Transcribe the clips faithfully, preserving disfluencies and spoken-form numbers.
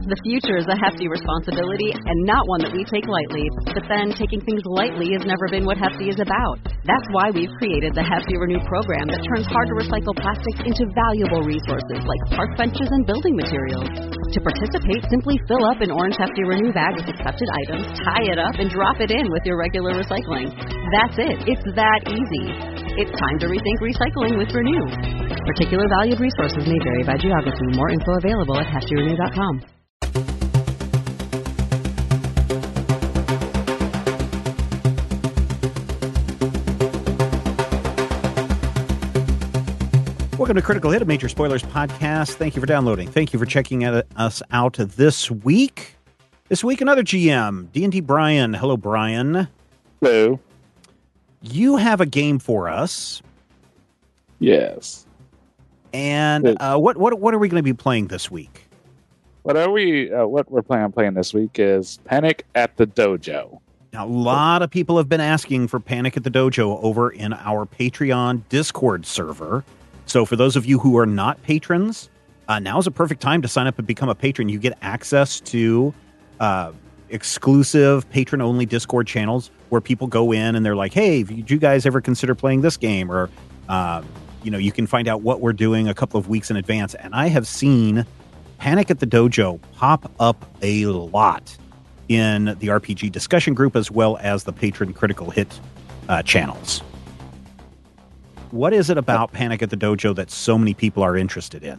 The future is a hefty responsibility and not one that we take lightly. But then, taking things lightly has never been what Hefty is about. That's why we've created the Hefty Renew program that turns hard-to-recycle plastics into valuable resources like park benches and building materials. To participate, simply fill up an orange Hefty Renew bag with accepted items, tie it up, and drop it in with your regular recycling. That's it. It's that easy. It's time to rethink recycling with Renew. Particular valued resources may vary by geography. More info available at hefty renew dot com. Welcome to Critical Hit, a Major Spoilers podcast. Thank you for downloading. Thank you for checking us out this week. This week, another G M, D and D Brian. Hello, Brian. Hello. You have a game for us. Yes. And uh, what what what are we going to be playing this week? What are we? Uh, what we're planning on playing this week is Panic at the Dojo. Now, a lot of people have been asking for Panic at the Dojo over in our Patreon Discord server. So for those of you who are not patrons, uh, now is a perfect time to sign up and become a patron. You get access to uh, exclusive patron-only Discord channels where people go in and they're like, hey, did you guys ever consider playing this game? Or, uh, you know, you can find out what we're doing a couple of weeks in advance. And I have seen Panic at the Dojo pop up a lot in the R P G discussion group as well as the patron Critical Hit uh, channels. What is it about Panic at the Dojo that so many people are interested in?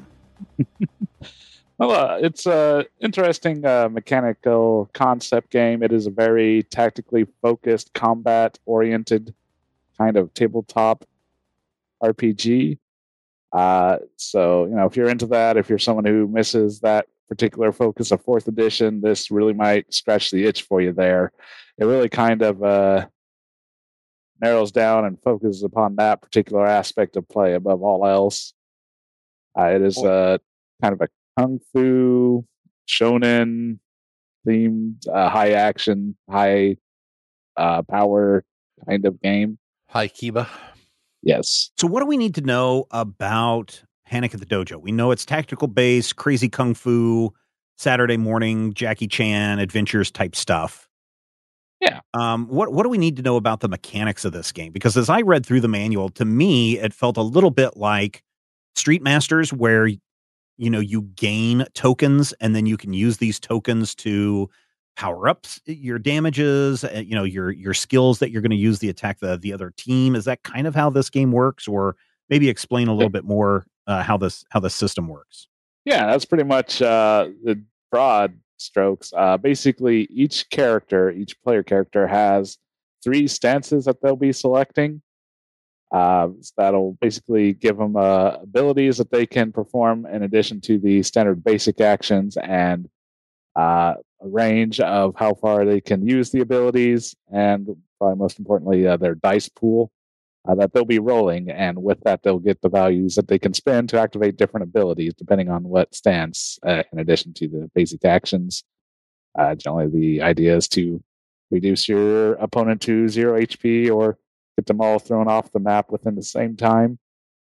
Well, uh, it's a interesting uh, mechanical concept game. It is a very tactically focused, combat-oriented kind of tabletop R P G. Uh, so, you know, if you're into that, if you're someone who misses that particular focus of fourth edition, this really might scratch the itch for you there. It really kind of uh, narrows down and focuses upon that particular aspect of play above all else. Uh, it is uh, kind of a kung fu, shonen themed, uh, high action, high uh, power kind of game. Hi, Kiba. Yes. So what do we need to know about Panic at the Dojo? We know it's tactical based, crazy kung fu, Saturday morning, Jackie Chan adventures type stuff. Yeah. Um, what what do we need to know about the mechanics of this game? Because as I read through the manual, to me, it felt a little bit like Street Masters, where, you know, you gain tokens and then you can use these tokens to power up your damages, you know, your your skills that you're going to use to attack the the other team. Is that kind of how this game works? Or maybe explain a little bit more uh, how this how this system works. Yeah, that's pretty much uh, the broad strokes. Uh, basically, each character, each player character has three stances that they'll be selecting. Uh, that'll basically give them uh, abilities that they can perform in addition to the standard basic actions and uh, a range of how far they can use the abilities, and probably most importantly, uh, their dice pool uh, that they'll be rolling. And with that, they'll get the values that they can spend to activate different abilities depending on what stance, uh, in addition to the basic actions. Uh, generally, the idea is to reduce your opponent to zero H P or get them all thrown off the map within the same time.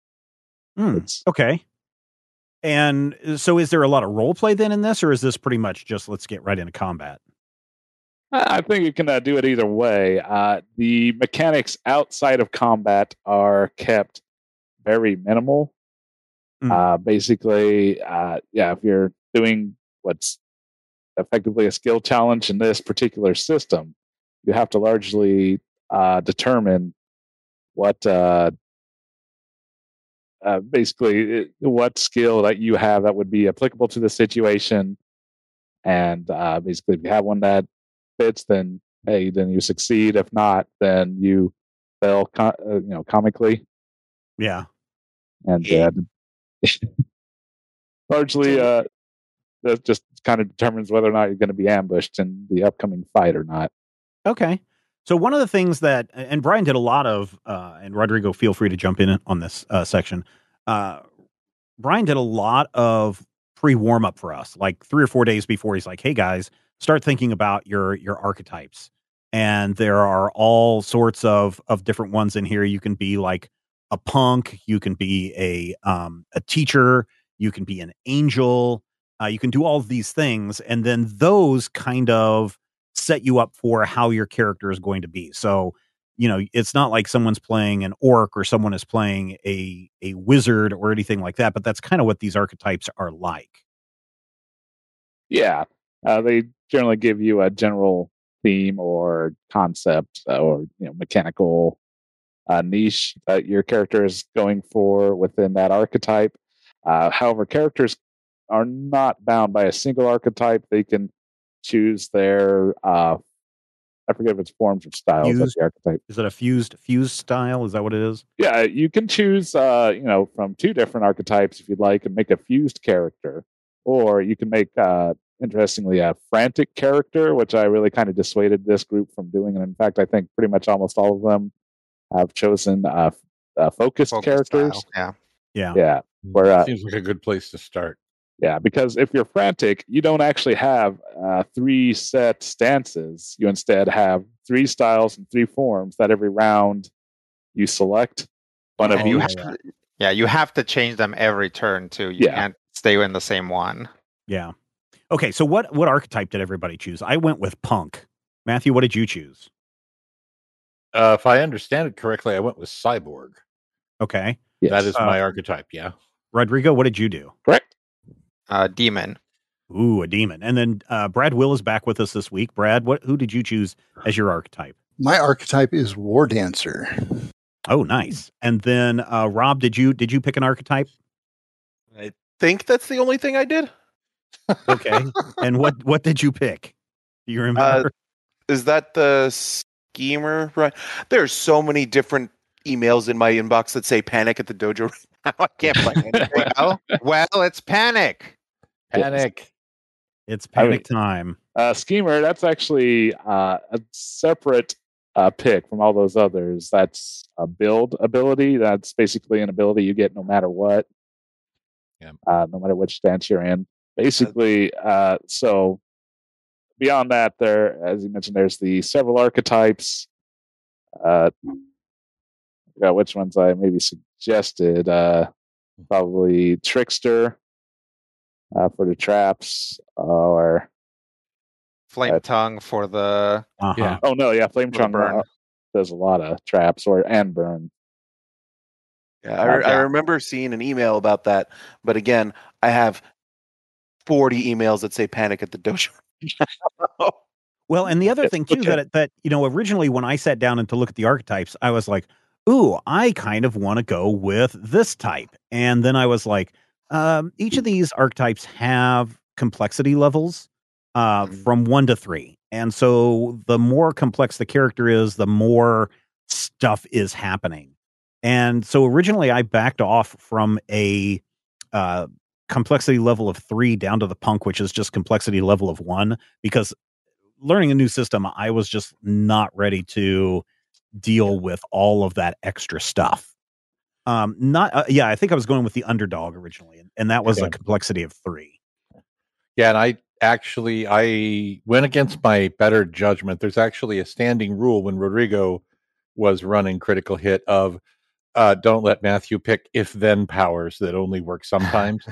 Mm, okay. And so is there a lot of role play then in this, or is this pretty much just let's get right into combat? I think you can uh, do it either way. Uh, the mechanics outside of combat are kept very minimal. Mm. Uh, basically, uh, yeah, if you're doing what's effectively a skill challenge in this particular system, you have to largely uh, determine what uh, uh, basically what skill that you have that would be applicable to the situation. And uh, basically, if you have one that fits, then hey, then you succeed. If not, then you fail. Com- uh, you know, comically. Yeah, and uh, largely, uh, that just kind of determines whether or not you're going to be ambushed in the upcoming fight or not. Okay. So one of the things that, and Brian did a lot of, uh, and Rodrigo, feel free to jump in on this uh, section. Uh, Brian did a lot of pre warm up for us, like three or four days before. He's like, "Hey guys, start thinking about your your archetypes." And there are all sorts of of different ones in here. You can be like a punk, you can be a um, a teacher, you can be an angel. Uh, you can do all of these things, and then those kind of set you up for how your character is going to be. So, you know, it's not like someone's playing an orc or someone is playing a a wizard or anything like that, but that's kind of what these archetypes are like. Yeah, uh, they generally give you a general theme or concept uh, or you know mechanical uh, niche that your character is going for within that archetype. Uh, however, characters are not bound by a single archetype. They can choose their uh, I forget if it's forms or styles of Fused? the archetype. Is it a fused fused style? Is that what it is? Yeah, you can choose uh, you know from two different archetypes if you'd like and make a fused character, or you can make uh, interestingly a frantic character, which I really kind of dissuaded this group from doing. And in fact, I think pretty much almost all of them have chosen uh, uh, focused Focus characters. style, Yeah. Yeah, where uh, Seems like a good place to start. yeah, because if you're frantic, you don't actually have uh, three set stances. You instead have three styles and three forms that every round you select one of And you each. have to, yeah, you have to change them every turn too. You Yeah. can't stay in the same one. Yeah. Okay, so what what archetype did everybody choose? I went with punk. Matthew, what did you choose? Uh, if I understand it correctly, I went with cyborg. Okay. Yes. That is Uh, my archetype. Yeah. Rodrigo, what did you do? Correct. Uh, demon. Ooh, a demon. And then uh, Brad Will is back with us this week. Brad, what who did you choose as your archetype? My archetype is War Dancer. Oh, nice. And then uh, Rob, did you did you pick an archetype? I think that's the only thing I did. Okay. And what what did you pick? Do you remember? Uh, is that the schemer? Right. There's so many different emails in my inbox that say "panic at the dojo." Right now. I can't find anything. Well, well, it's panic. Panic. It's I panic mean- time. Uh, Schemer, that's actually uh, a separate uh, pick from all those others. That's a build ability. That's basically an ability you get no matter what. Yeah. Uh, no matter which stance you're in. Basically, uh, so beyond that, there, as you mentioned, there's the several archetypes. Uh, I forgot which ones I maybe suggested. Uh, probably Trickster uh, for the traps, or Flame Uh, tongue for the Uh-huh. Yeah. oh no, yeah, Flame For the Tongue burn. uh, does a lot of traps or and burn. Yeah, I, re- I remember seeing an email about that, but again, I have forty emails that say "panic at the dojo." Well, and the other thing too, Okay. that that you know, originally when I sat down and to look at the archetypes, I was like, "Ooh, I kind of want to go with this type." And then I was like, um, each of these archetypes have complexity levels uh, Mhm. from one to three, and so the more complex the character is, the more stuff is happening. And so originally, I backed off from a uh, complexity level of three down to the punk, which is just complexity level of one, because learning a new system, I was just not ready to deal with all of that extra stuff. Um, not, uh, yeah, I think I was going with the underdog originally, and, and that was Yeah. a complexity of three. Yeah, and I actually I went against my better judgment. There's actually a standing rule when Rodrigo was running Critical Hit of uh, don't let Matthew pick if then powers that only work sometimes.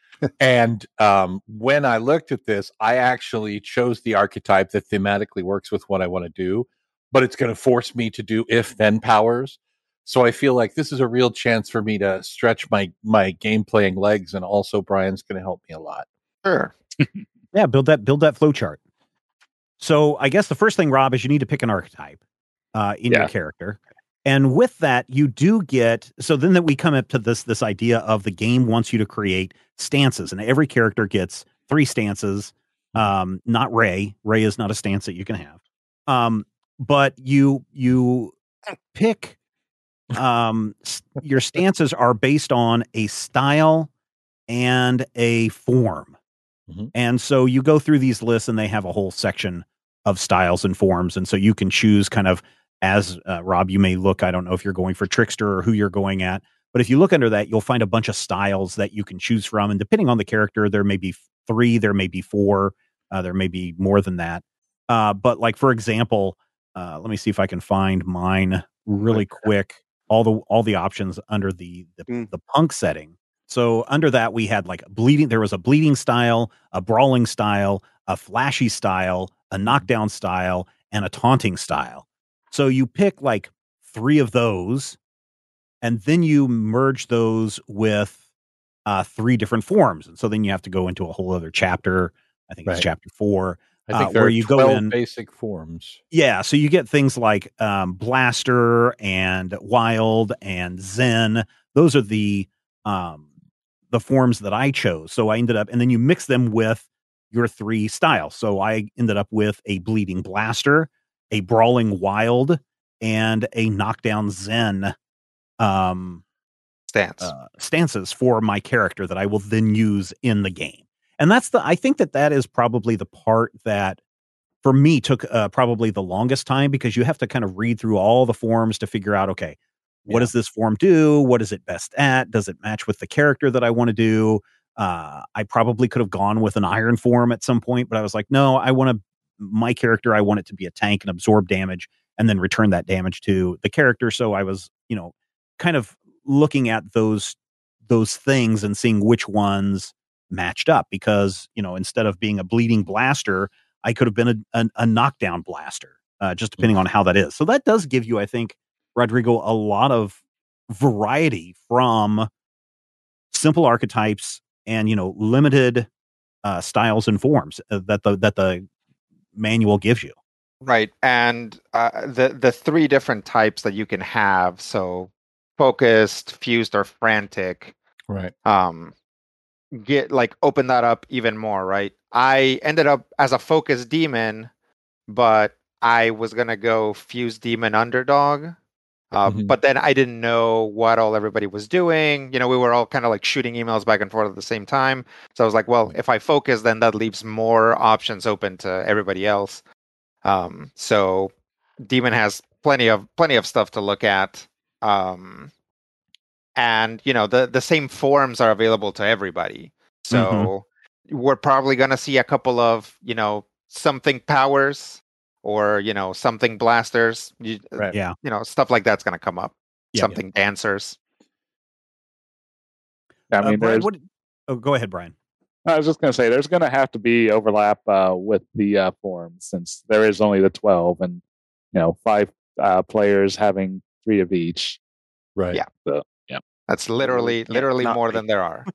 And um, when I looked at this, I actually chose the archetype that thematically works with what I want to do, but it's going to force me to do if then powers. So I feel like this is a real chance for me to stretch my my game playing legs, and also Brian's going to help me a lot. sure. Yeah, build that build that flow chart. So I guess the first thing, Rob, is you need to pick an archetype uh, in Yeah. your character. And with that, you do get, so then that we come up to this this idea of the game wants you to create stances, and every character gets three stances. Um, not Ray. Ray is not a stance that you can have. Um, but you you pick um s- your stances are based on a style and a form. Mhm. And so you go through these lists and they have a whole section of styles and forms. And so you can choose kind of as uh, Rob, you may look, I don't know if you're going for Trickster or who you're going at, but if you look under that, you'll find a bunch of styles that you can choose from. And depending on the character, there may be three, there may be four, uh, there may be more than that. Uh, but like, for example, uh, let me see if I can find mine really quick. All the, all the options under the, the, Mm. the punk setting. So under that, we had like bleeding. There was a bleeding style, a brawling style, a flashy style, a knockdown style, and a taunting style. So you pick like three of those, and then you merge those with uh, three different forms. And so then you have to go into a whole other chapter. I think Right. it's chapter four. I think uh, there where are you twelve go in. basic forms. Yeah, so you get things like um, Blaster and Wild and Zen. Those are the um, the forms that I chose. So I ended up, and then you mix them with your three styles. So I ended up with a Bleeding Blaster, a Brawling Wild, and a Knockdown Zen um, Stance. uh, stances for my character that I will then use in the game. And that's the, I think that that is probably the part that for me took uh, probably the longest time, because you have to kind of read through all the forms to figure out, okay, what Yeah. does this form do? What is it best at? Does it match with the character that I want to do? Uh, I probably could have gone with an iron form at some point, but I was like, no, I want to, my character, I want it to be a tank and absorb damage and then return that damage to the character. So I was, you know, kind of looking at those, those things and seeing which ones matched up, because, you know, instead of being a Bleeding Blaster, I could have been a, a, a knockdown blaster, uh, just depending on how that is. So that does give you, I think, Rodrigo, a lot of variety from simple archetypes and, you know, limited uh, styles and forms uh, that the that the manual gives you. Right, and uh, the the three different types that you can have. So, focused, fused, or frantic. Right. Um, get like open that up even more. Right. I ended up as a focused demon, but I was gonna go fused demon underdog. Uh, Mhm. But then I didn't know what all everybody was doing. You know, we were all kind of like shooting emails back and forth at the same time. So I was like, well, if I focus, then that leaves more options open to everybody else. Um, so Demon has plenty of plenty of stuff to look at. Um, and you know, the the same forms are available to everybody. So we're probably gonna see a couple of, you know, something powers or, you know, something blasters. You, Right. Yeah. you know, stuff like that's gonna come up. Yeah. Something dancers. I Uh, mean, Brian, there's, what, oh, go ahead, Brian. I was just going to say, there's going to have to be overlap uh, with the uh, forms, since there is only the twelve, and you know, five uh, players having three of each. Right. Yeah. So, yeah. That's literally Yeah, literally not more me. than there are.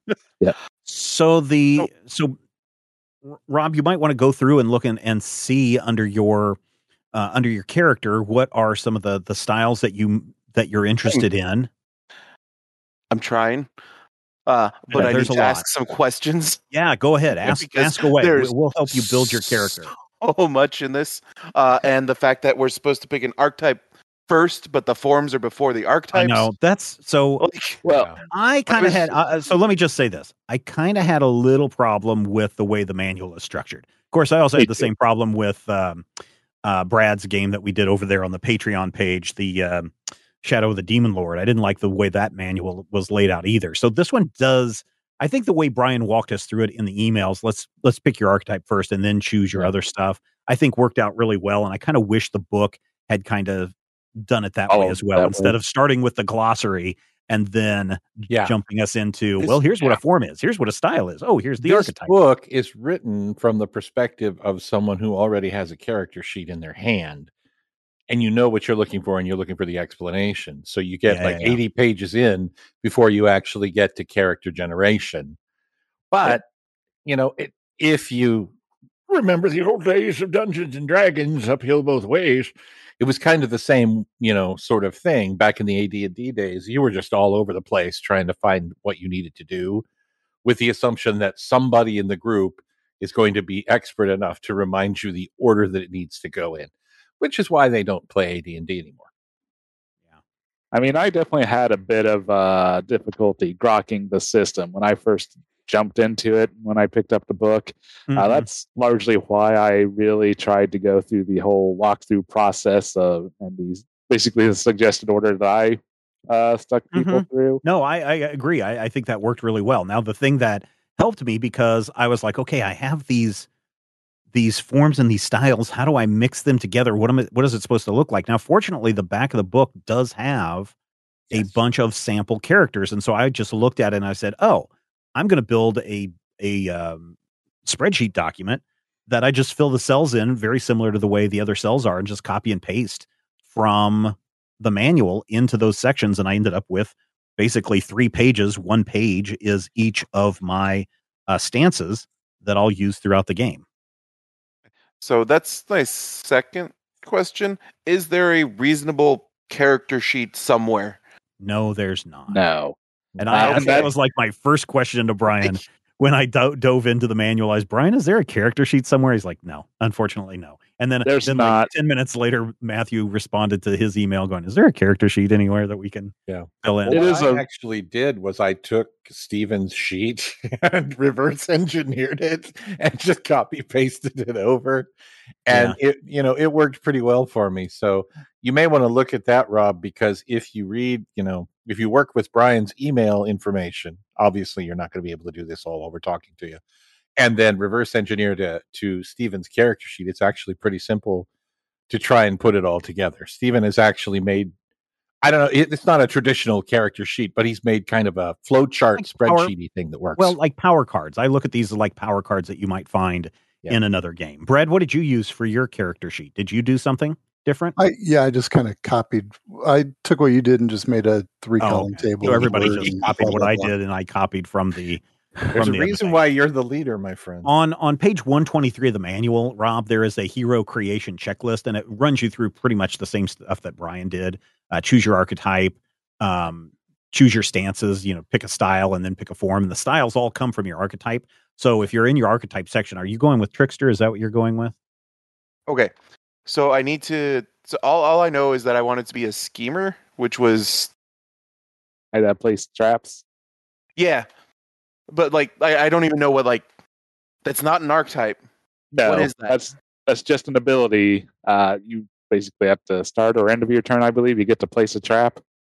So the so R- Rob, you might want to go through and look and, and see under your uh, under your character what are some of the the styles that you that you're interested in. I'm trying. Uh, but Yeah, I there's need a to lot. ask some questions. Yeah, go ahead. Ask Because ask away. there's We- We'll help you build your character. So much in this. Uh, and the fact that we're supposed to pick an archetype first, but the forms are before the I archetypes. know that's so. Like, Well, Yeah. I kind of was- had, uh, so let me just say this. I kind of had a little problem with the way the manual is structured. Of course, I also Me had the too. same problem with um, uh, Brad's game that we did over there on the Patreon page, the um, Shadow of the Demon Lord. I didn't like the way that manual was laid out either. So this one does, I think the way Brian walked us through it in the emails, let's, let's pick your archetype first and then choose your Yeah. other stuff, I think worked out really well. And I kind of wish the book had kind of done it that way Oh, as well, that instead way. of starting with the glossary and then Yeah. jumping us into, This- well, here's what yeah. a form is. Here's what a style is. Oh, here's the This archetype. book is written from the perspective of someone who already has a character sheet in their hand, and you know what you're looking for, and you're looking for the explanation. So you get Yeah, like yeah, yeah. eighty pages in before you actually get to character generation. But you know, it, if you remember the old days of Dungeons and Dragons, uphill both ways, it was kind of the same, you know, sort of thing back in the A D and D days. You were just all over the place trying to find what you needed to do, with the assumption that somebody in the group is going to be expert enough to remind you the order that it needs to go in, which is why they don't play A D and D anymore. I mean, I definitely had a bit of uh, difficulty grokking the system when I first jumped into it, when I picked up the book. Uh, Mhm. that's largely why I really tried to go through the whole walkthrough process of, and these basically the suggested order that I uh, stuck people through. No, I, I agree. I, I think that worked really well. Now, the thing that helped me, because I was like, okay, I have these these forms and these styles. How do I mix them together? What am I, what is it supposed to look like? Now, fortunately, the back of the book does have a bunch of sample characters. And so I just looked at it and I said, oh, I'm going to build a, a um, spreadsheet document that I just fill the cells in very similar to the way the other cells are and just copy and paste from the manual into those sections. And I ended up with basically three pages. One page is each of my uh, stances that I'll use throughout the game. So that's my second question. Is there a reasonable character sheet somewhere? No, there's not. No. And I Uh, and that was like my first question to Brian when I do- dove into the manual. I was, Brian, is there a character sheet somewhere? He's like, no, unfortunately, no. And then There's then not. Like ten minutes later, Matthew responded to his email going, is there a character sheet anywhere that we can Yeah. fill in? Well, It what is I a- actually did was I took Steven's sheet and reverse engineered it and just copy pasted it over. And it, you know, it worked pretty well for me. So you may want to look at that, Rob, because if you read, you know, if you work with Brian's email information, obviously you're not going to be able to do this all while we're talking to you. And then reverse engineer to, to Steven's character sheet. It's actually pretty simple to try and put it all together. Steven has actually made, I don't know, it, it's not a traditional character sheet, but he's made kind of a flowchart Like power- spreadsheety thing that works. Well, like power cards. I look at these like power cards that you might find Yeah. in another game. Brad, what did you use for your character sheet? Did you do something different? I yeah, I just kind of copied. I took what you did and just made a three column okay. table. So with everybody words just and copied blah, what blah, I blah. did, and I copied from the there's from a the other reason thing. why you're the leader, my friend. On on page one twenty-three of the manual, Rob, there is a hero creation checklist, and it runs you through pretty much the same stuff that Brian did. Uh, choose your archetype, um, choose your stances, you know, pick a style and then pick a form. And the styles all come from your archetype. So if you're in your archetype section, are you going with Trickster? Is that what you're going with? Okay. So I need to. So all, all I know is that I wanted to be a schemer, which was I that place traps. yeah, but like I, I don't even know what like that's not an archetype. No, What is that? That's that's just an ability. Uh, you basically at the start or end of your turn, I believe, you get to place a trap.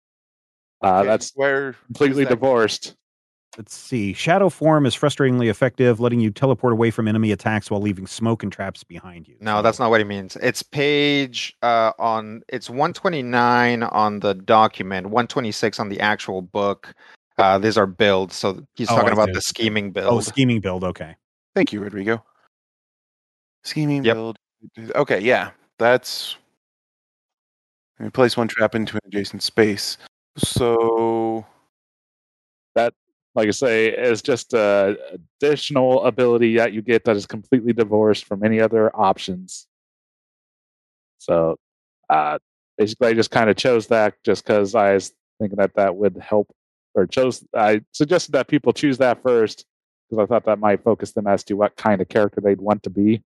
Uh, Okay, that's where completely what is that? divorced. Let's see. Shadow form is frustratingly effective, letting you teleport away from enemy attacks while leaving smoke and traps behind you. No, So- that's not what he means. It's page uh, on it's one twenty-nine on the document, one twenty-six on the actual book. Uh, these are builds, so he's Oh, talking I about see. the scheming build. Oh, scheming build. Okay. Thank you, Rodrigo. Scheming Yep. build. Okay, yeah, that's. Let me place one trap into an adjacent space. So Like I say, it's just a additional ability that you get that is completely divorced from any other options. So, uh, basically, I just kind of chose that just because I was thinking that that would help, or chose. I suggested that people choose that first because I thought that might focus them as to what kind of character they'd want to be.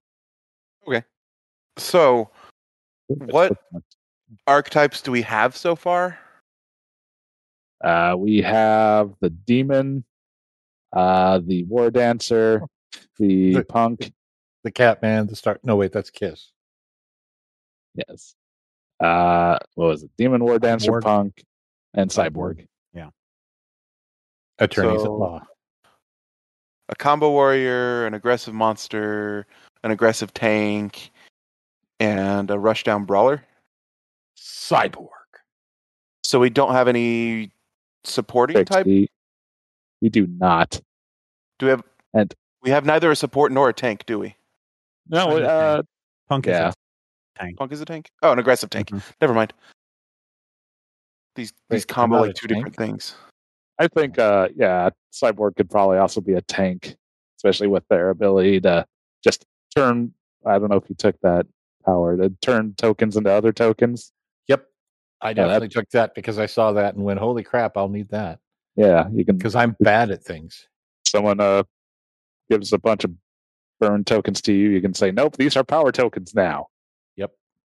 so What- archetypes do we have so far? Uh, we have the demon, uh, the war dancer, the The- punk. The Catman, the start. No, wait, that's Kiss. Yes. Uh, what was it? Demon, war dancer, Cyborg. punk, and cyborg. Attorneys So- at law. A combo warrior, an aggressive monster, an aggressive tank, and a rushdown brawler. Cyborg. So we don't have any supporting type. We, we do not. Do we have? And- we have neither a support nor a tank, do we? No, Kind of uh, Punk yeah. is a tank. Punk is a tank. Oh, an aggressive tank. Mhm. Never mind. These these Wait, combo I'm not like a two tank? different things. I think, uh, yeah, cyborg could probably also be a tank, especially with their ability to just turn. I don't know if you took that power to turn tokens into other tokens. Yep. I Yeah, that- definitely took that because I saw that and went, holy crap, I'll need that. Yeah, you can. Because I'm bad at things. Someone uh gives a bunch of burn tokens to you. You can say, nope, these are power tokens now. Yep.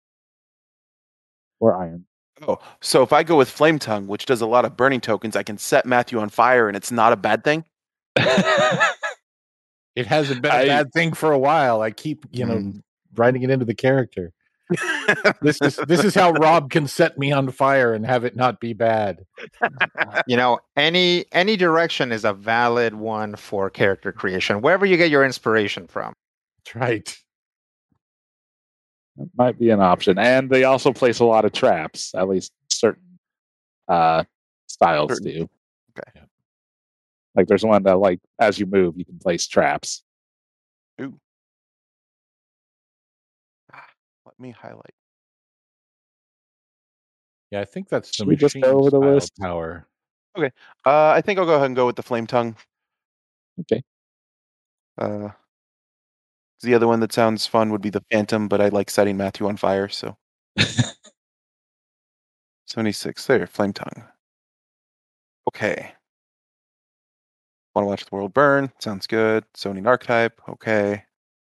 Or iron. Oh, so if I go with Flame Tongue, which does a lot of burning tokens, I can set Matthew on fire, and it's not a bad thing. It hasn't been a I- bad thing for a while. I keep, you know, Mm. writing it into the character. This is this is how Rob can set me on fire and have it not be bad. You know, any any direction is a valid one for character creation, wherever you get your inspiration from. That's right. That might be an option. And they also place a lot of traps, at least certain uh styles Certain- do. Okay. Yeah. Like there's one that, like, as you move, you can place traps. Ooh. Let me highlight. Yeah, I think that's the Should we just machine go over the style list? power. Uh, I think I'll go ahead and go with the flame tongue. Okay. Uh, 'cause the other one that sounds fun would be the phantom, but I like setting Matthew on fire. So seventy-six there, flame tongue. Okay. Want to watch the world burn? Sounds good. Zoning archetype. Okay.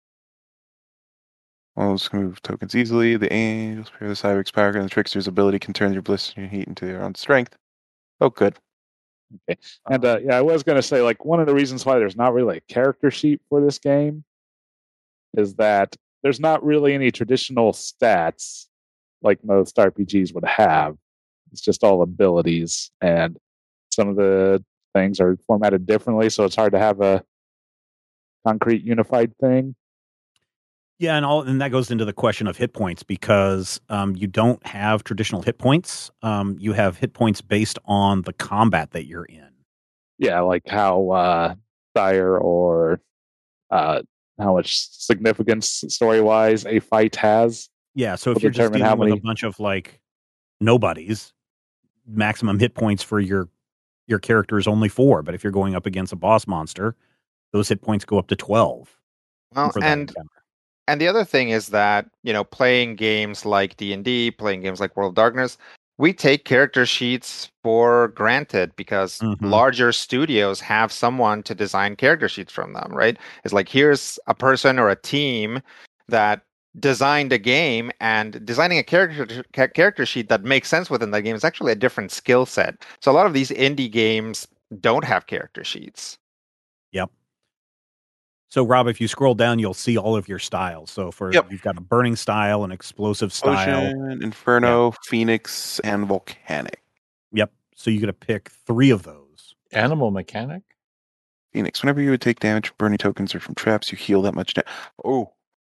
All those can move tokens easily. The angels, the cyber's power, and the trickster's ability can turn your bliss and your heat into their own strength. Oh, good. Okay. And uh, yeah, I was going to say, like, one of the reasons why there's not really a character sheet for this game is that there's not really any traditional stats like most R P Gs would have. It's just all abilities, and some of the things are formatted differently, so it's hard to have a concrete unified thing. Yeah, and all, and that goes into the question of hit points because um, you don't have traditional hit points. Um, you have hit points based on the combat that you're in. Yeah, like how uh, dire or uh, how much significance story wise a fight has. Yeah, so if Will you're just determine how dealing with many- a bunch of like nobodies, maximum hit points for your your character is only four. But if you're going up against a boss monster, those hit points go up to twelve. Well, for that and encounter. and the other thing is that, you know, playing games like D and D, playing games like World of Darkness, we take character sheets for granted because Mhm. larger studios have someone to design character sheets from them, right? It's like, here's a person or a team that designed a game, and designing a character ca- character sheet that makes sense within that game is actually a different skill set. So a lot of these indie games don't have character sheets. Yep. So, Rob, if you scroll down, you'll see all of your styles. So, for Yep. you've got a burning style, an explosive style. Ocean, Inferno, Phoenix, and Volcanic. Yep. So you got to pick three of those. Animal mechanic? Phoenix. Whenever you would take damage from burning tokens or from traps, you heal that much damage. Oh.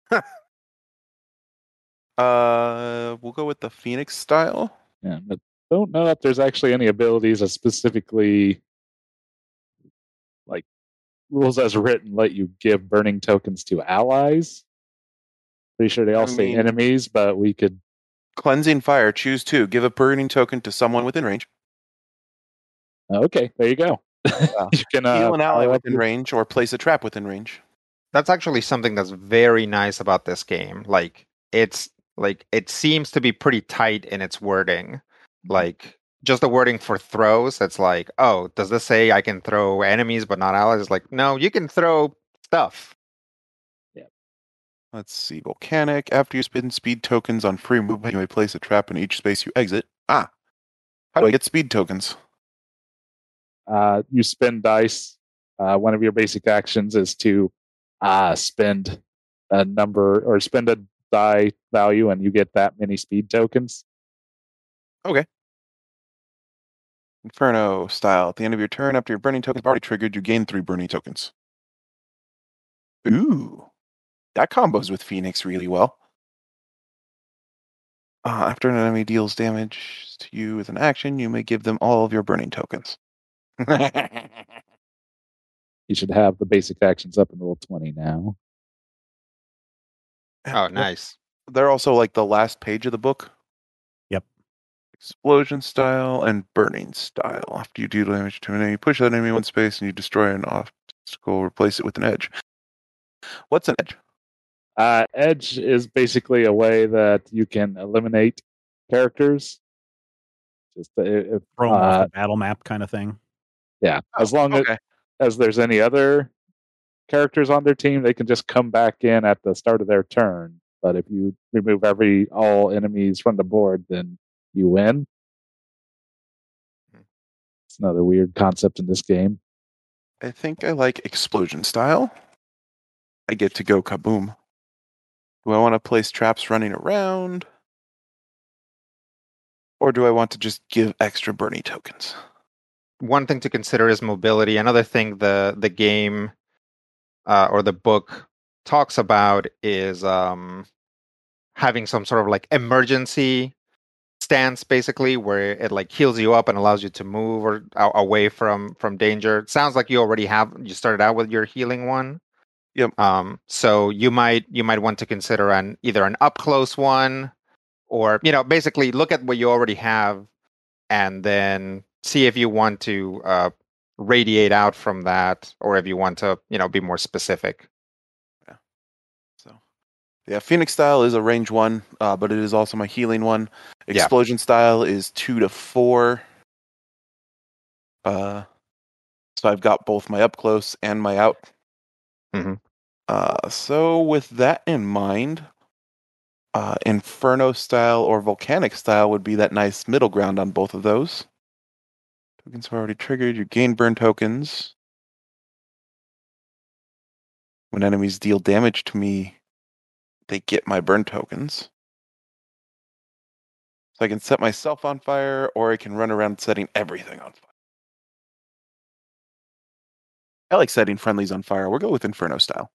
uh, we'll go with the Phoenix style. Yeah, but don't know if there's actually any abilities that specifically, like, rules as written let you give burning tokens to allies. Pretty sure they all I say mean- enemies, but we could. Cleansing Fire. Choose two. Give a burning token to someone within range. Okay, there you go. Wow. You can uh, Heal an ally power up within your- range or place a trap within range. That's actually something that's very nice about this game. Like, it's like it seems to be pretty tight in its wording. Like, just the wording for throws, it's like, oh, does this say I can throw enemies but not allies? It's like, no, you can throw stuff. Let's see. Volcanic. After you spend speed tokens on free movement, you may place a trap in each space you exit. Ah. How do I get speed tokens? Uh, you spend dice. Uh, one of your basic actions is to uh, spend a number or spend a die value, and you get that many speed tokens. Inferno style. At the end of your turn, after your burning token is already triggered, you gain three burning tokens. Ooh. That combos with Phoenix really well. Uh, after an enemy deals damage to you with an action, you may give them all of your burning tokens. You should have the basic actions up in roll twenty now. Oh, nice. They're also like the last page of the book. Yep. Explosion style and burning style. After you deal damage to an enemy, push that enemy one space and you destroy an obstacle, replace it with an edge. What's an edge? Uh, edge is basically a way that you can eliminate characters. Just uh, if, Throw 'em uh, off the battle map kind of thing. yeah, as long Okay. as, as there's any other characters on their team, they can just come back in at the start of their turn. But if you remove every all enemies from the board, then you win. It's another weird concept in this game. I think I like explosion style. I get to go kaboom. Do I want to place traps running around? Or do I want to just give extra burning tokens? One thing to consider is mobility. Another thing the the game uh, or the book talks about is um, having some sort of like emergency stance, basically, where it like heals you up and allows you to move or a- away from from danger. It sounds like you already have. You started out with your healing one. Yep. Um, so you might you might want to consider an either an up close one, or you know, basically look at what you already have, and then see if you want to uh, radiate out from that, or if you want to, you know, be more specific. So, yeah, Phoenix style is a range one, uh, but it is also my healing one. Yeah. Explosion style is two to four. Uh, so I've got both my up close and my out. Mhm. Uh, so with that in mind, uh, Inferno style or Volcanic style would be that nice middle ground on both of those. Tokens are already triggered. You gain burn tokens. When enemies deal damage to me, they get my burn tokens. So I can set myself on fire, or I can run around setting everything on fire. I like setting friendlies on fire. We'll go with Inferno style.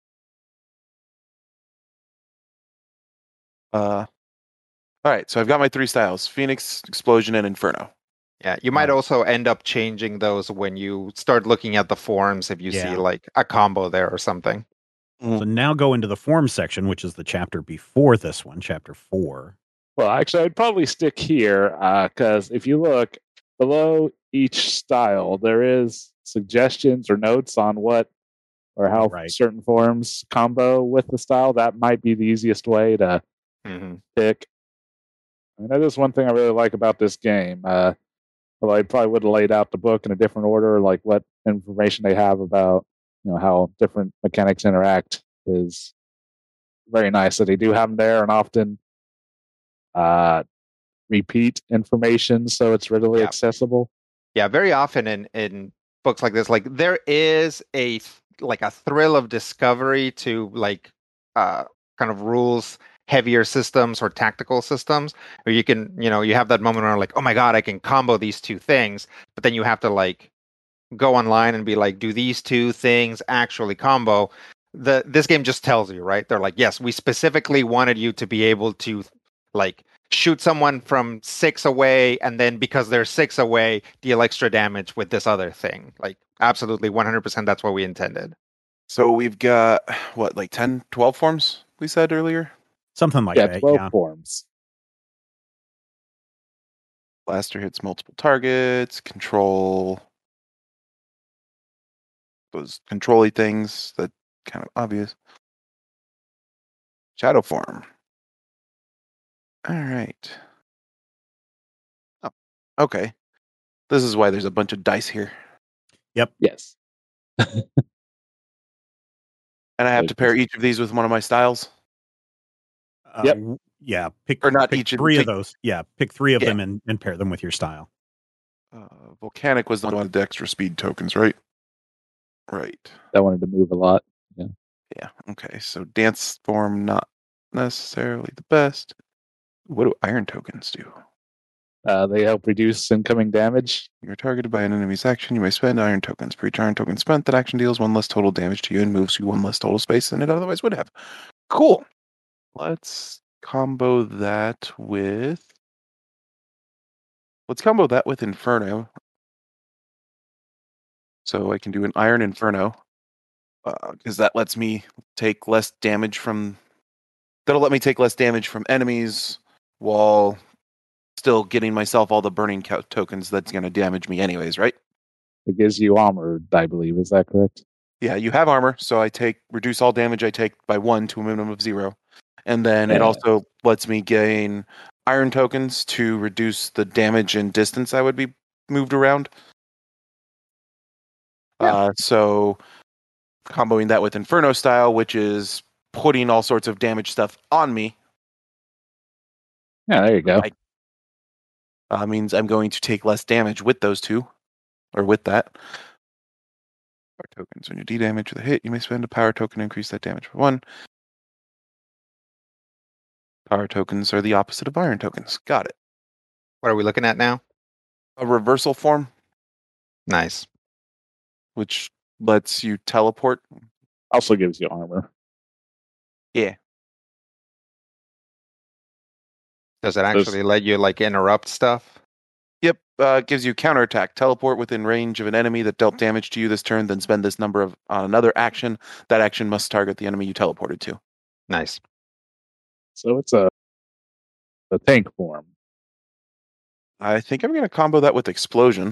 Uh, all right, so I've got my three styles: Phoenix, Explosion, and Inferno. Yeah, you might Right. also end up changing those when you start looking at the forms if you see Yeah. like a combo there or something. So now go into the form section, which is the chapter before this one, chapter four. Well, actually, I'd probably stick here because if you look below each style, there is suggestions or notes on what or how Right. certain forms combo with the style. That might be the easiest way to hmm pick. I mean, that is one thing I really like about this game. Uh, although I probably would have laid out the book in a different order, like what information they have about, you know, how different mechanics interact is very nice that they do have them there, and often uh, repeat information, so it's readily Yeah. accessible. Yeah, very often in in books like this, like there is a th- like a thrill of discovery to like uh kind of rules heavier systems or tactical systems where you can, you know, you have that moment where like, oh my god, I can combo these two things, but then you have to like go online and be like, do these two things actually combo? The this game just tells you, right? They're like, yes, we specifically wanted you to be able to like shoot someone from six away, and then because they're six away, deal extra damage with this other thing. Like, absolutely, one hundred percent. That's what we intended. So we've got, what, like ten, twelve forms we said earlier? Something like yeah, that. twelve Yeah. forms. Blaster hits multiple targets, control those control-y things that kind of obvious. Shadow form. All right. Oh, okay. This is why there's a bunch of dice here. Yes. And I have There's to pair this- each of these with one of my styles? Uh, Yep. w- Yeah. Pick Or not pick each in three of partic- those. Yeah. Pick three of Yeah. them and, and pair them with your style. Uh, Volcanic was the one with the extra speed tokens, right? Right. I wanted to move a lot. Yeah. Okay. So dance form, not necessarily the best. What do iron tokens do? Uh, they help reduce incoming damage. You're targeted by an enemy's action. You may spend iron tokens. For each iron token spent, that action deals one less total damage to you and moves you one less total space than it otherwise would have. Cool. Let's combo that with. Let's combo that with Inferno. So I can do an Iron Inferno. Because uh, that lets me take less damage from. That'll let me take less damage from enemies while still getting myself all the burning co- tokens that's going to damage me anyways, right? It gives you armor, I believe. Is that correct? Yeah, you have armor, so I take reduce all damage I take by one to a minimum of zero. And then it Yeah. also lets me gain iron tokens to reduce the damage and distance I would be moved around. Yeah. Uh, so comboing that with Inferno style, which is putting all sorts of damage stuff on me, Yeah, there you go. I- uh, means I'm going to take less damage with those two, or with that. Power tokens. When you de-damage with a hit, you may spend a power token to increase that damage by one. Power tokens are the opposite of iron tokens. Got it. What are we looking at now? A reversal form, Nice. which lets you teleport. Also gives you armor. Yeah. Does it actually let you like interrupt stuff? Yep, uh, gives you counterattack. Teleport within range of an enemy that dealt damage to you this turn, then spend this number of on another action. That action must target the enemy you teleported to. Nice. So it's a a tank form. I think I'm going to combo that with Explosion.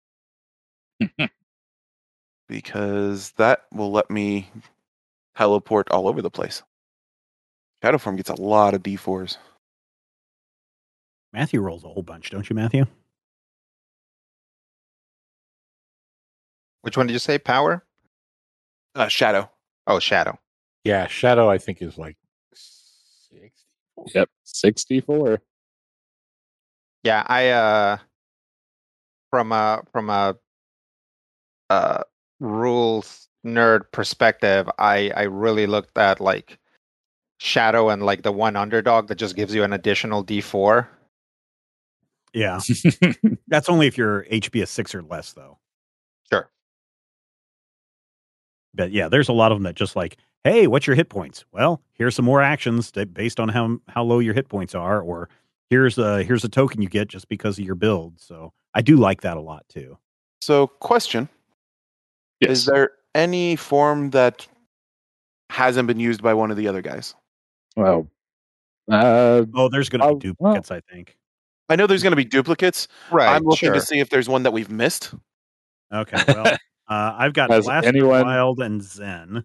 Because that will let me teleport all over the place. Shadow form gets a lot of D fours. Matthew rolls a whole bunch, don't you, Matthew? Which one did you say? Power? Uh, Shadow. Oh, Shadow. Yeah, Shadow, I think, is like sixty. Yep, sixty-four. Yeah, I uh from a from a uh rules nerd perspective, I I really looked at like Shadow and like the one underdog that just gives you an additional D four. Yeah. That's only if you're H P a six or less, though. Sure. But yeah, there's a lot of them that just like, hey, what's your hit points? Well, here's some more actions that based on how how low your hit points are, or here's a here's a token you get just because of your build. So I do like that a lot too. So, question. Yes. Is there any form that hasn't been used by one of the other guys? Well, uh, Oh, there's going to Oh, be duplicates, I think. I know there's going to be duplicates. Right. I'm looking sure. to see if there's one that we've missed. Okay, well, uh, I've got Has Blaster anyone- Wild and Zen.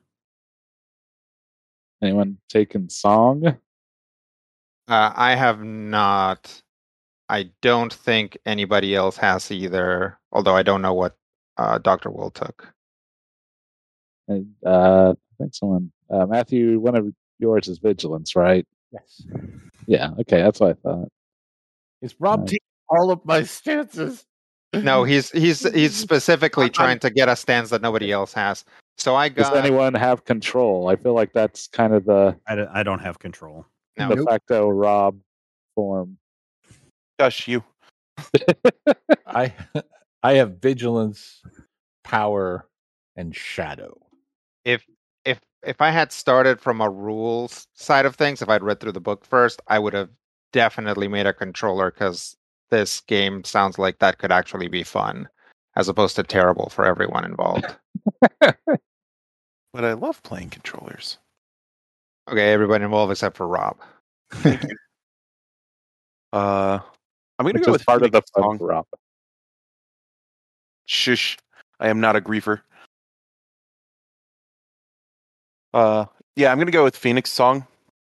anyone taken Song? Uh, I have not. I don't think anybody else has either. Although I don't know what uh, Doctor Will took. And, uh, I think someone, uh, Matthew, one of yours is Vigilance, right? Yes. Yeah. Okay, that's what I thought. Is Rob Uh, taking all of my stances? No, he's he's he's specifically I'm- trying to get a stance that nobody else has. So I Does got anyone have control? I feel like that's kind of the I, d- I don't have control. no. de Nope. facto Rob form. Gosh, you. I I have vigilance, power, and shadow. if if if I had started from a rules side of things, if I'd read through the book first, I would have definitely made a controller because this game sounds like that could actually be fun, as opposed to terrible for everyone involved. But I love playing controllers. Okay, everybody involved except for Rob. Thank you. Uh, I'm going to Which go is with part of the Phoenix fun Song. for Rob. Shush. I am not a griefer. Uh, yeah, I'm going to go with Phoenix Song.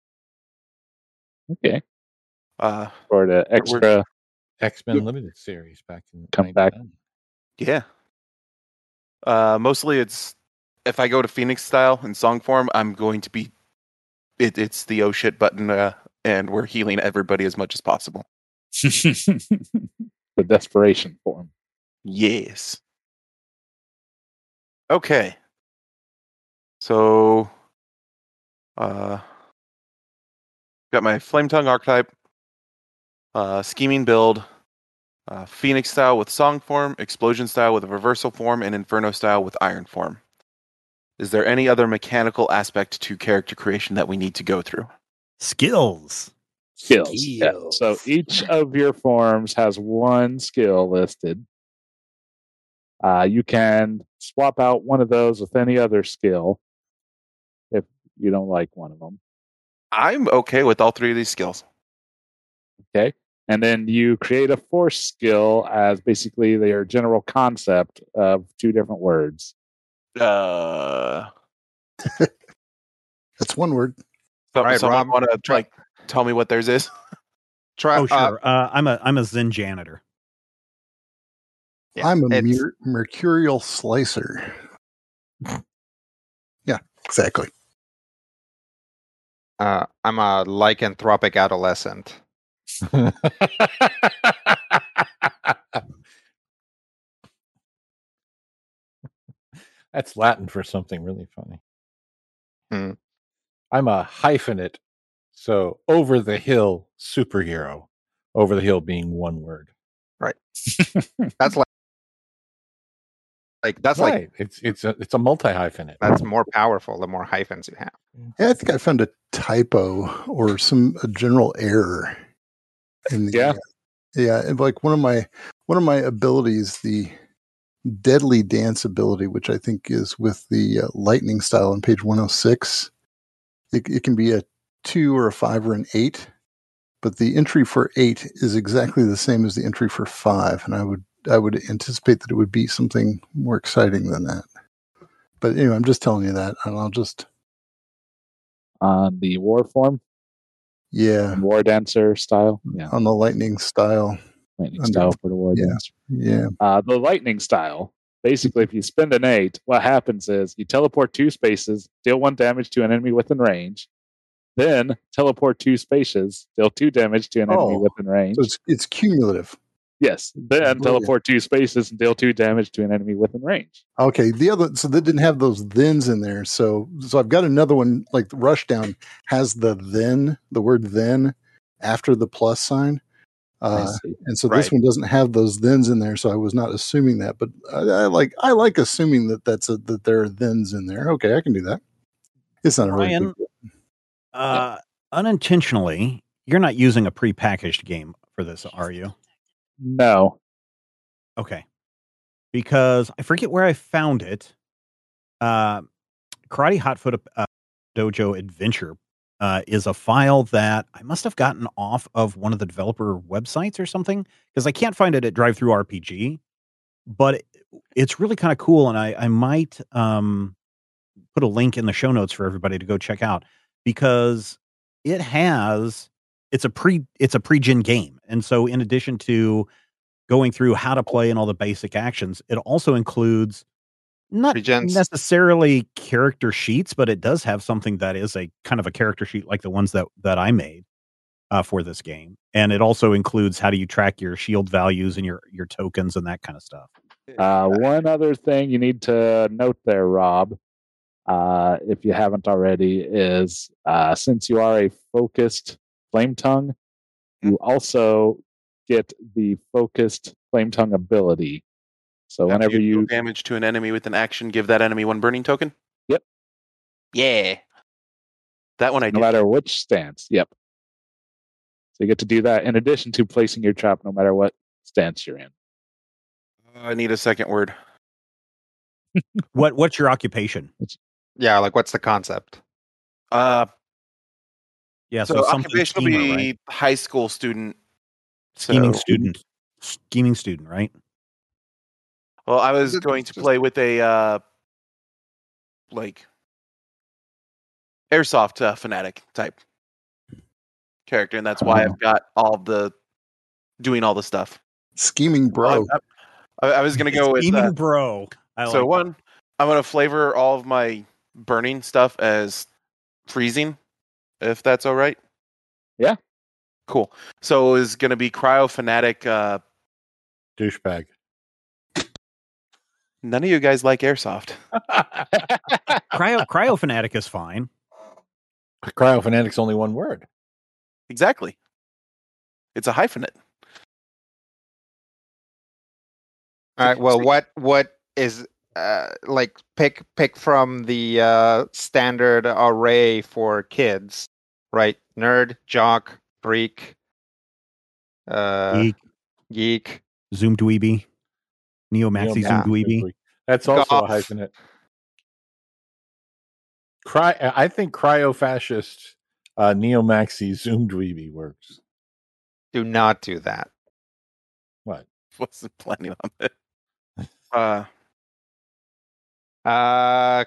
Okay. Uh, For the extra. X-Men Limited series back in Come back. ninety-nine. yeah. Uh, mostly it's if I go to Phoenix style in song form, I'm going to be. It, it's the oh shit button, uh, and we're healing everybody as much as possible. the desperation form. Yes. Okay. So, uh, got my Flame Tongue archetype, uh, scheming build, uh, Phoenix style with song form, explosion style with a reversal form, and Inferno style with iron form. Is there any other mechanical aspect to character creation that we need to go through? Skills. Skills. Yeah. So each of your forms has one skill listed. Uh, you can swap out one of those with any other skill if you don't like one of them. I'm okay with all three of these skills. Okay. And then you create a force skill as basically their general concept of two different words. Uh, That's one word. so, All right, someone Rob, want to try- like tell me what theirs is? Try. Oh, uh, sure. Uh, I'm a I'm a Zen janitor. yeah, I'm a it's- mer- mercurial slicer. Yeah, exactly. uh, I'm a lycanthropic adolescent. That's Latin for something really funny. Hmm. I'm a hyphenate, so over the hill superhero. Over the hill being one word. That's like like that's like right. It's it's a it's a multi hyphenate. that's more powerful the more hyphens you have. Yeah, I think I found a typo or some a general error In the, Yeah. uh, yeah, and like one of my one of my abilities, the Deadly Dance ability, which I think is with the uh, lightning style on page one oh six. It, it can be a two or a five or an eight, but the entry for eight is exactly the same as the entry for five, and I would I would anticipate that it would be something more exciting than that. But anyway, I'm just telling you that, and I'll just On the war form, yeah, war dancer style. Yeah, on the lightning style. lightning under- style for the war yeah. dancer. Yeah, Uh, the lightning style. Basically, if you spend an eight, what happens is you teleport two spaces, deal one damage to an enemy within range, then teleport two spaces, deal two damage to an enemy Oh, within range. so it's it's cumulative. Yes, then Brilliant. teleport two spaces and deal two damage to an enemy within range. Okay, the other so they didn't have those thens in there. So so I've got another one like Rushdown has the then, the word then after the plus sign. Uh, and so this Right. one doesn't have those thens in there, so I was not assuming that. But I, I like I like assuming that that's a, that there are thens in there. Okay, I can do that. It's not a really Ryan, big deal. uh, unintentionally, you're not using a prepackaged game for this, are you? No. Okay. Because I forget where I found it. Uh, Karate Hotfoot uh, Dojo Adventure uh, is a file that I must have gotten off of one of the developer websites or something, because I can't find it at DriveThruRPG. But it, it's really kind of cool, and I, I might um, put a link in the show notes for everybody to go check out, because it has it's a pre it's a pre-gen game, and so in addition to going through how to play and all the basic actions, it also includes not Pre-gens. necessarily character sheets, but it does have something that is a kind of a character sheet like the ones that that I made uh, for this game, and it also includes how do you track your shield values and your your tokens and that kind of stuff. Uh, one other thing you need to note there, Rob, uh, if you haven't already, is uh, since you are a focused flame tongue, you also get the focused flame tongue ability. So After whenever you you deal damage to an enemy with an action, give that enemy one burning token. Yep. Yeah. That one I no did. matter which stance, yep. So you get to do that in addition to placing your trap, no matter what stance you're in. I need a second word. What what's your occupation? Yeah, like what's the concept? Uh, Yeah, so, so, something occupation will schemer, be right? high school student. Scheming So- student, scheming student, right? Well, I was Just- going to just- play with a uh, like airsoft uh, fanatic type character, and that's why Oh. I've got all the doing all the stuff. Scheming bro. Well, I, I was going to go with scheming uh, bro. I so like one. I'm going to flavor all of my burning stuff as freezing, if that's all right. Yeah. Cool. So it's going to be cryo fanatic. Uh, Douchebag. none of you guys like airsoft. that. Cryo cryo fanatic is fine. Cryofanatic's only one word. Exactly. It's a hyphenate. All right. Well, what what is uh, like pick pick from the uh, standard array for kids, right? Nerd, jock, freak, uh, Geek, geek. Zoom dweeby, Neo Maxi Neo Zoom Maxi dweeby. That's also Goth. a hyphenate. Cry. I think cryo-fascist uh, neo-maxi Zoom dweeby works. Do not do that. What? Wasn't planning on it. Uh, Uh,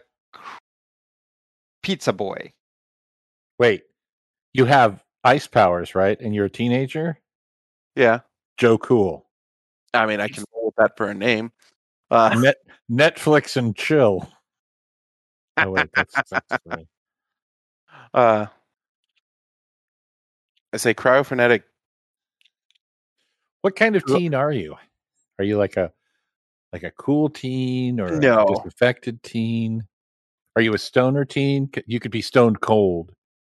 pizza boy. Wait, you have ice powers, right? And you're a teenager? yeah. Joe Cool. I mean, I can roll with that for a name. Uh, Net, Netflix and chill. Oh, wait, that's, that's funny. uh, I say cryophonetic. What kind of teen are you? Are you like a like a cool teen or No. a disaffected teen? Are you a stoner teen? C- You could be stoned cold.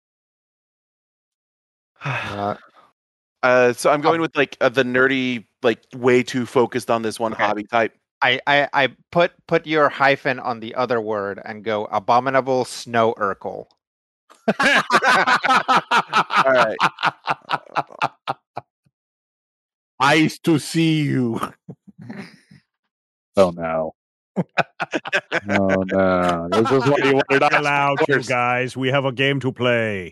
Uh, Uh, so I'm going with like uh, the nerdy, like way too focused on this one Okay. hobby type. I, I I put put your hyphen on the other word and go abominable snow Urkel. All right. Nice to see you. Oh no. Oh no. This is what you wanted us Chill out, you first. guys. We have a game to play.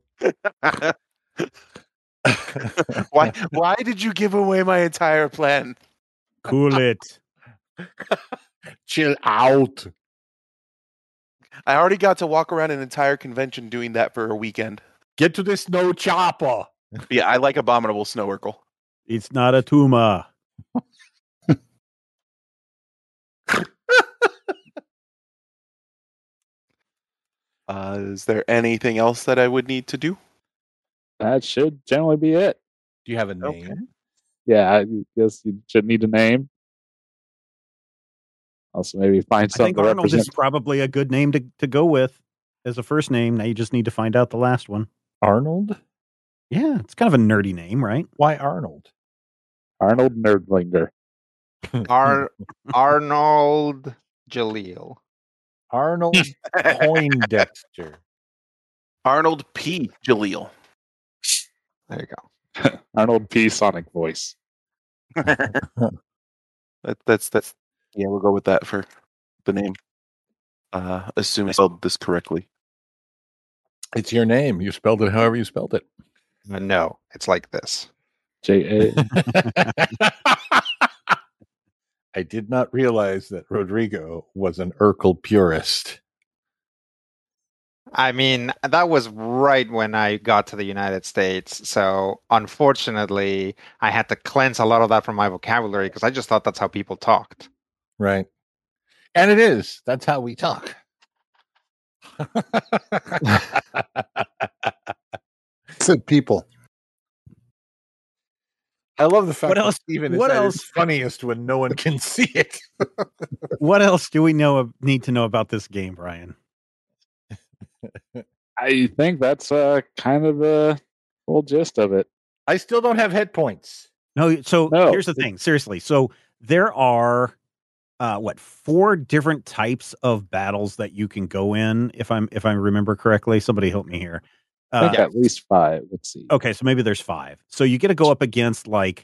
why? Why did you give away my entire plan? Cool it. Chill out. I already got to walk around an entire convention doing that for a weekend. Get to the snow chopper. Yeah, I like Abominable Snow Urkel. It's not a tumor. Uh, is there anything else that I would need to do? That should generally be it. Do you have a name? Okay. Yeah, I guess you should need a name. Also, maybe find I something think to Arnold represent. is probably a good name to, to go with as a first name. Now you just need to find out the last one. Arnold? Yeah, it's kind of a nerdy name, right? Why Arnold? Arnold Nerdlinger. Ar- Arnold Jaleel. Arnold Poindexter. Arnold P. Jaleel. There you go. Arnold P. Sonic Voice. that, that's that's yeah. We'll go with that for the name. Uh, assume I spelled this correctly. It's your name. You spelled it however you spelled it. Uh, no, it's like this. J A. I did not realize that Rodrigo was an Urkel purist. I mean, that was right when I got to the United States. So unfortunately, I had to cleanse a lot of that from my vocabulary because I just thought that's how people talked. Right. And it is. That's how we talk. Said people. I love the fact What that else- Steven is what at else- his funniest when no one can see it. What else do we know need to know about this game, Brian? I think that's uh, kind of the whole gist of it. I still don't have hit points. No, so No. here's the thing. Seriously, so there are uh, what four different types of battles that you can go in. If I'm if I remember correctly, somebody help me here. I Uh, think at least five. Let's see. okay, so maybe there's five. So you get to go up against like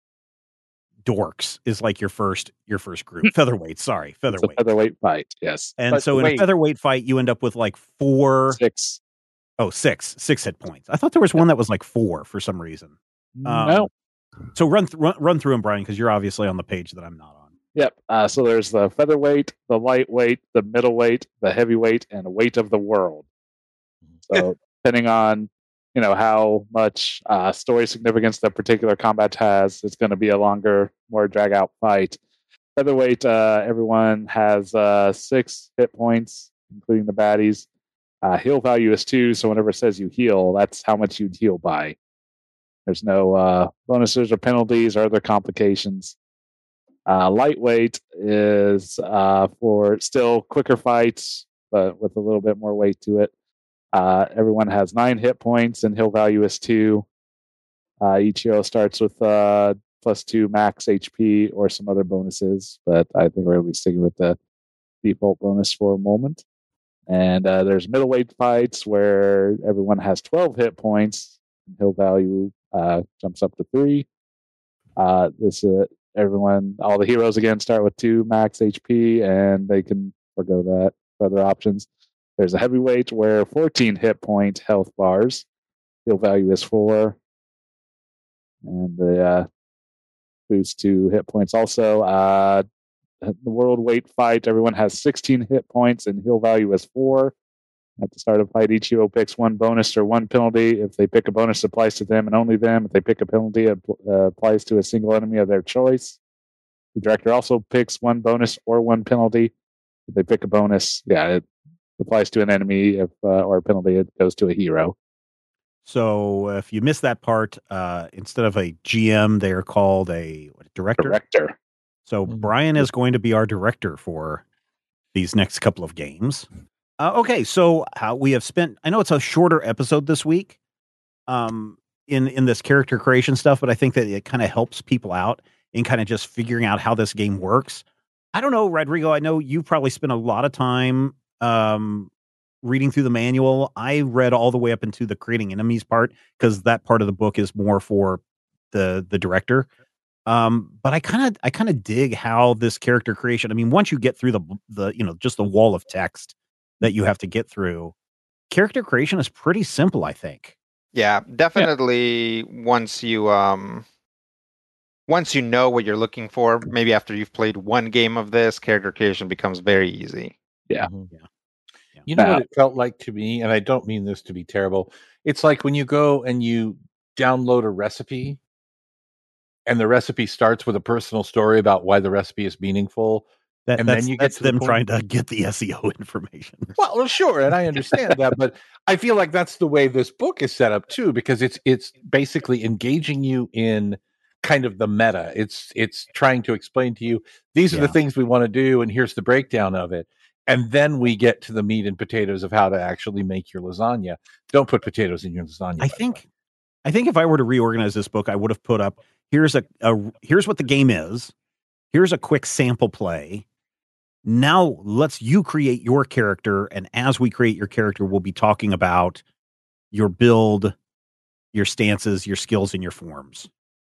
dorks is like your first your first group. Featherweight, sorry, It's a featherweight. featherweight fight. Yes. And But so in wait. a featherweight fight, you end up with like four Six. oh six six hit points. I thought there was one that was like four for some reason. Um, no. So run th- run, run through them, Brian, because you're obviously on the page that I'm not on. Yep. Uh, so there's the featherweight, the lightweight, the middleweight, the heavyweight, and weight of the world. So depending on you know how much uh, story significance that particular combat has, it's going to be a longer, more drag out fight. Featherweight, uh, everyone has uh, six hit points, including the baddies. Uh, heal value is two, so whenever it says you heal, that's how much you'd heal by. There's no uh, bonuses or penalties or other complications. Uh, lightweight is uh, for still quicker fights, but with a little bit more weight to it. Uh, everyone has nine hit points, and heal value is two. Uh, each hero starts with uh, plus two max H P or some other bonuses, but I think we're going to be sticking with the default bonus for a moment. And uh, there's middleweight fights where everyone has twelve hit points. And heal value uh, jumps up to three. Uh, this uh, everyone, all the heroes again start with two max H P, and they can forgo that for other options. There's a heavyweight where fourteen hit point health bars. Heal value is four. And the uh, boost to hit points also. Uh, the world weight fight, everyone has sixteen hit points and heal value is four. At the start of the fight, each hero picks one bonus or one penalty. If they pick a bonus, it applies to them and only them. If they pick a penalty, it uh, applies to a single enemy of their choice. The director also picks one bonus or one penalty. If they pick a bonus, yeah, it applies to an enemy. If uh, or a penalty, it goes to a hero. So if you miss that part, uh, instead of a G M, they are called a what, director. Director. So Mhm. Brian is going to be our director for these next couple of games. Uh, okay, so how we have spent. I know it's a shorter episode this week, um, in in this character creation stuff, but I think that it kind of helps people out in kind of just figuring out how this game works. I don't know, Rodrigo. I know you probably spent a lot of time um, reading through the manual. I read all the way up into the creating enemies part because that part of the book is more for the the director. Um, but I kind of I kind of dig how this character creation. I mean, once you get through the the you know just the wall of text that you have to get through, character creation is pretty simple, I think. Yeah, definitely. Yeah. Once you um, once you know what you're looking for, maybe after you've played one game of this, character creation becomes very easy. Yeah. Mm-hmm. yeah. You know what it felt like to me, and I don't mean this to be terrible. It's like when you go and you download a recipe, and the recipe starts with a personal story about why the recipe is meaningful. That, and that's, then you that's get to them the trying to get the S E O information. Well, sure, and I understand that, but I feel like that's the way this book is set up too, because it's it's basically engaging you in kind of the meta. It's it's trying to explain to you these are yeah. the things we want to do, and here's the breakdown of it. And then we get to the meat and potatoes of how to actually make your lasagna. Don't put potatoes in your lasagna. I think, I think if I were to reorganize this book, I would have put up here's a, a here's what the game is. Here's a quick sample play. Now let's you create your character, and as we create your character, we'll be talking about your build, your stances, your skills, and your forms.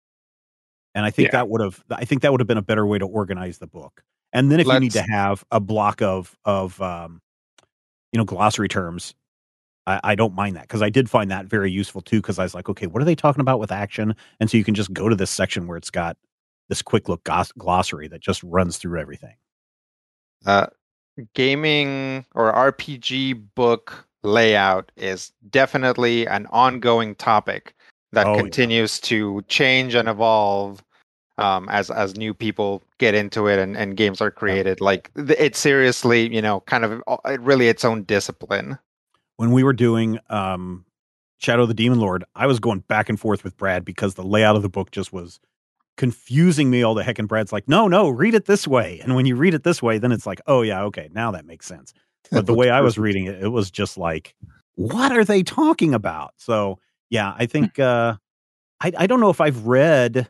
And I think yeah. that would have I think that would have been a better way to organize the book. And then if let's, you need to have a block of of um, you know glossary terms, I, I don't mind that, because I did find that very useful too. Because I was like, okay, what are they talking about with action? And so you can just go to this section where it's got this quick look gloss- glossary that just runs through everything. Uh, gaming or R P G book layout is definitely an ongoing topic that oh, continues yeah. to change and evolve um, as as new people get into it and, and games are created. Yeah. Like it's seriously, you know, kind of really its own discipline. When we were doing um, Shadow of the Demon Lord, I was going back and forth with Brad because the layout of the book just was confusing me all the heck, and Brad's like, no, no, read it this way. And when you read it this way, then it's like, oh yeah, okay, now that makes sense. But the way I was reading it, it was just like, what are they talking about? So yeah, I think uh, I, I don't know if I've read,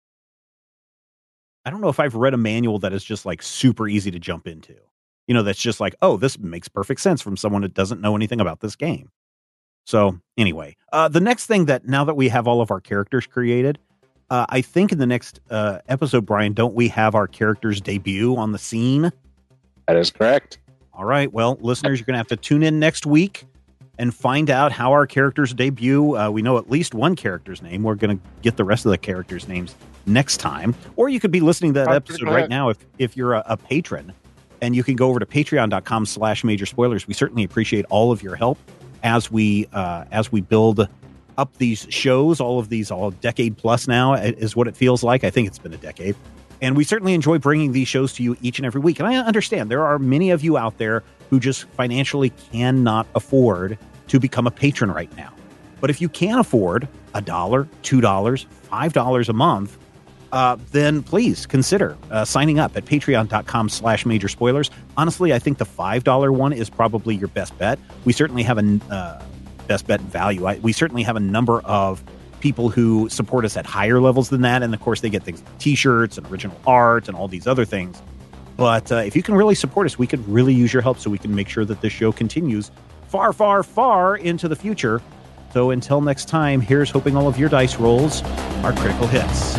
I don't know if I've read a manual that is just like super easy to jump into. You know, that's just like, oh, this makes perfect sense from someone that doesn't know anything about this game. So anyway, uh, the next thing that now that we have all of our characters created, Uh, I think in the next uh, episode, Brian, don't we have our characters debut on the scene? That is correct. All right. Well, listeners, you're going to have to tune in next week and find out how our characters debut. Uh, we know at least one character's name. We're going to get the rest of the characters' names next time. Or you could be listening to that episode right now if, if you're a, a patron. And you can go over to patreon.com slash major spoilers. We certainly appreciate all of your help as we uh, as we build up these shows, all of these, all decade plus now is what it feels like. I think it's been a decade. And we certainly enjoy bringing these shows to you each and every week. And I understand there are many of you out there who just financially cannot afford to become a patron right now. But if you can afford a dollar, two dollars, five dollars a month, uh, then please consider uh, signing up at patreon.com slash major spoilers. Honestly, I think the five dollar one is probably your best bet. We certainly have a uh, best bet value. I, we certainly have a number of people who support us at higher levels than that. And of course, they get things like t-shirts and original art and all these other things. But uh, if you can really support us, we could really use your help so we can make sure that this show continues far, far, far into the future. So until next time, here's hoping all of your dice rolls are critical hits.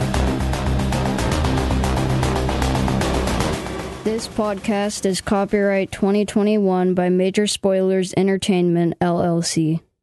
This podcast is copyright twenty twenty-one by Major Spoilers Entertainment, L L C.